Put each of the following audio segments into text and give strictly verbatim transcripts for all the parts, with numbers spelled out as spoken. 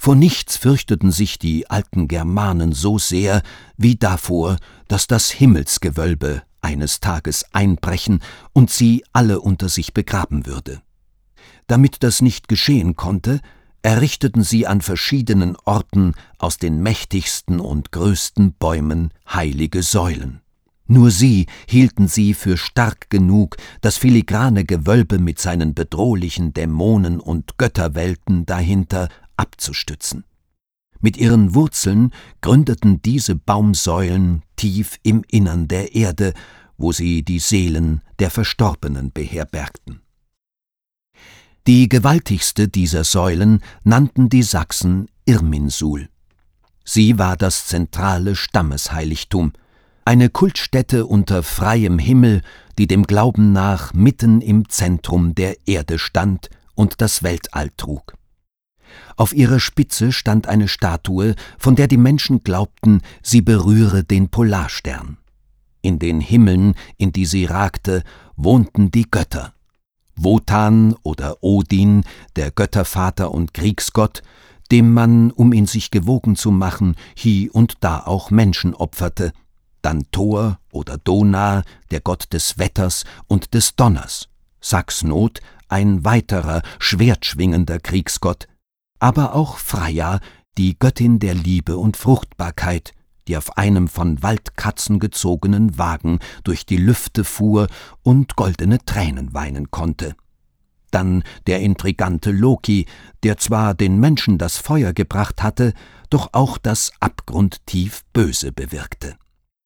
Vor nichts fürchteten sich die alten Germanen so sehr, wie davor, dass das Himmelsgewölbe eines Tages einbrechen und sie alle unter sich begraben würde. Damit das nicht geschehen konnte, errichteten sie an verschiedenen Orten aus den mächtigsten und größten Bäumen heilige Säulen. Nur sie hielten sie für stark genug, das filigrane Gewölbe mit seinen bedrohlichen Dämonen und Götterwelten dahinter abzustützen. Mit ihren Wurzeln gründeten diese Baumsäulen tief im Innern der Erde, wo sie die Seelen der Verstorbenen beherbergten. Die gewaltigste dieser Säulen nannten die Sachsen Irminsul. Sie war das zentrale Stammesheiligtum, eine Kultstätte unter freiem Himmel, die dem Glauben nach mitten im Zentrum der Erde stand und das Weltall trug. Auf ihrer Spitze stand eine Statue, von der die Menschen glaubten, sie berühre den Polarstern. In den Himmeln, in die sie ragte, wohnten die Götter. Wotan oder Odin, der Göttervater und Kriegsgott, dem man, um ihn sich gewogen zu machen, hie und da auch Menschen opferte, dann Thor oder Donar, der Gott des Wetters und des Donners, Saxnot, ein weiterer, schwertschwingender Kriegsgott, aber auch Freya, die Göttin der Liebe und Fruchtbarkeit, die auf einem von Waldkatzen gezogenen Wagen durch die Lüfte fuhr und goldene Tränen weinen konnte. Dann der intrigante Loki, der zwar den Menschen das Feuer gebracht hatte, doch auch das abgrundtief Böse bewirkte.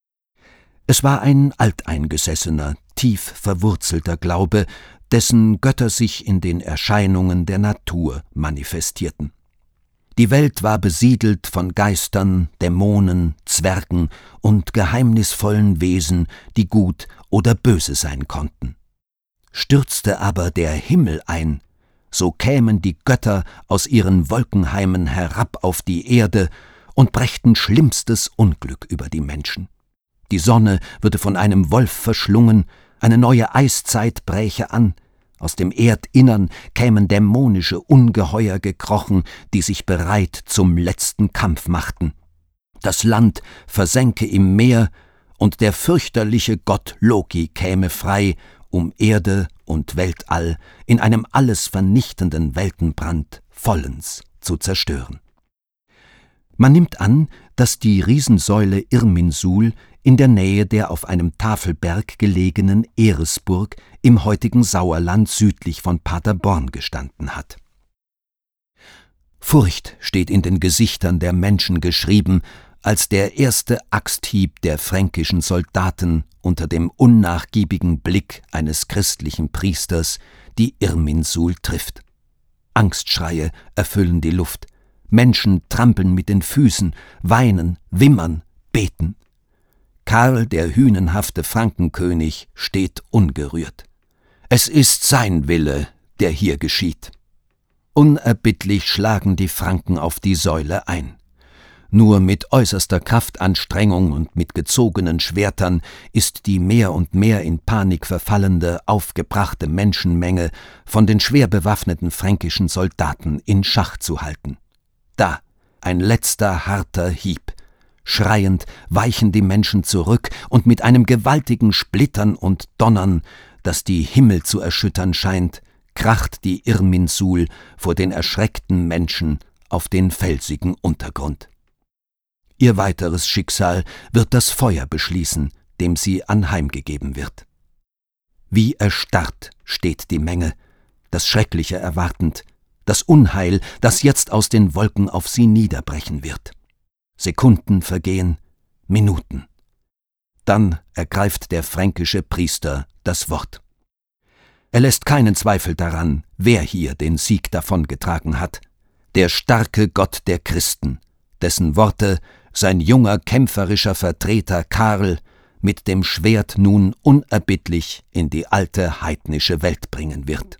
Es war ein alteingesessener, tief verwurzelter Glaube, dessen Götter sich in den Erscheinungen der Natur manifestierten. Die Welt war besiedelt von Geistern, Dämonen, Zwergen und geheimnisvollen Wesen, die gut oder böse sein konnten. Stürzte aber der Himmel ein, so kämen die Götter aus ihren Wolkenheimen herab auf die Erde und brächten schlimmstes Unglück über die Menschen. Die Sonne würde von einem Wolf verschlungen, eine neue Eiszeit bräche an, aus dem Erdinnern kämen dämonische Ungeheuer gekrochen, die sich bereit zum letzten Kampf machten. Das Land versänke im Meer, und der fürchterliche Gott Loki käme frei, um Erde und Weltall in einem alles vernichtenden Weltenbrand vollends zu zerstören. Man nimmt an, dass die Riesensäule Irminsul in der Nähe der auf einem Tafelberg gelegenen Eresburg im heutigen Sauerland südlich von Paderborn gestanden hat. Furcht steht in den Gesichtern der Menschen geschrieben, als der erste Axthieb der fränkischen Soldaten unter dem unnachgiebigen Blick eines christlichen Priesters die Irminsul trifft. Angstschreie erfüllen die Luft, Menschen trampeln mit den Füßen, weinen, wimmern, beten. Karl, der hünenhafte Frankenkönig, steht ungerührt. Es ist sein Wille, der hier geschieht. Unerbittlich schlagen die Franken auf die Säule ein. Nur mit äußerster Kraftanstrengung und mit gezogenen Schwertern ist die mehr und mehr in Panik verfallende, aufgebrachte Menschenmenge von den schwer bewaffneten fränkischen Soldaten in Schach zu halten. Da, ein letzter harter Hieb. Schreiend weichen die Menschen zurück, und mit einem gewaltigen Splittern und Donnern, das die Himmel zu erschüttern scheint, kracht die Irminsul vor den erschreckten Menschen auf den felsigen Untergrund. Ihr weiteres Schicksal wird das Feuer beschließen, dem sie anheimgegeben wird. Wie erstarrt steht die Menge, das Schreckliche erwartend, das Unheil, das jetzt aus den Wolken auf sie niederbrechen wird. Sekunden vergehen, Minuten. Dann ergreift der fränkische Priester das Wort. Er lässt keinen Zweifel daran, wer hier den Sieg davongetragen hat. Der starke Gott der Christen, dessen Worte sein junger kämpferischer Vertreter Karl mit dem Schwert nun unerbittlich in die alte heidnische Welt bringen wird.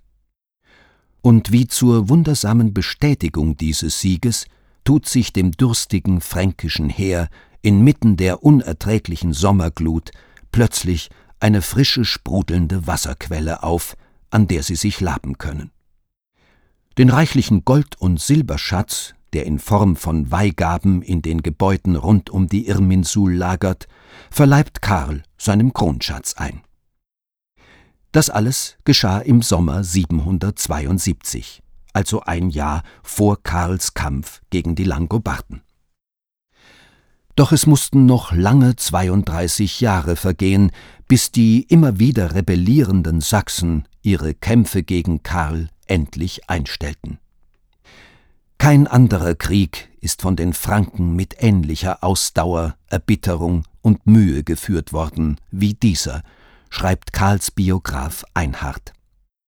Und wie zur wundersamen Bestätigung dieses Sieges tut sich dem durstigen fränkischen Heer inmitten der unerträglichen Sommerglut plötzlich eine frische, sprudelnde Wasserquelle auf, an der sie sich laben können. Den reichlichen Gold- und Silberschatz, der in Form von Weihgaben in den Gebäuden rund um die Irminsul lagert, verleibt Karl seinem Kronschatz ein. Das alles geschah im Sommer siebenhundertzweiundsiebzig, also ein Jahr vor Karls Kampf gegen die Langobarden. Doch es mussten noch lange zweiunddreißig Jahre vergehen, bis die immer wieder rebellierenden Sachsen ihre Kämpfe gegen Karl endlich einstellten. Kein anderer Krieg ist von den Franken mit ähnlicher Ausdauer, Erbitterung und Mühe geführt worden wie dieser, schreibt Karls Biograf Einhard.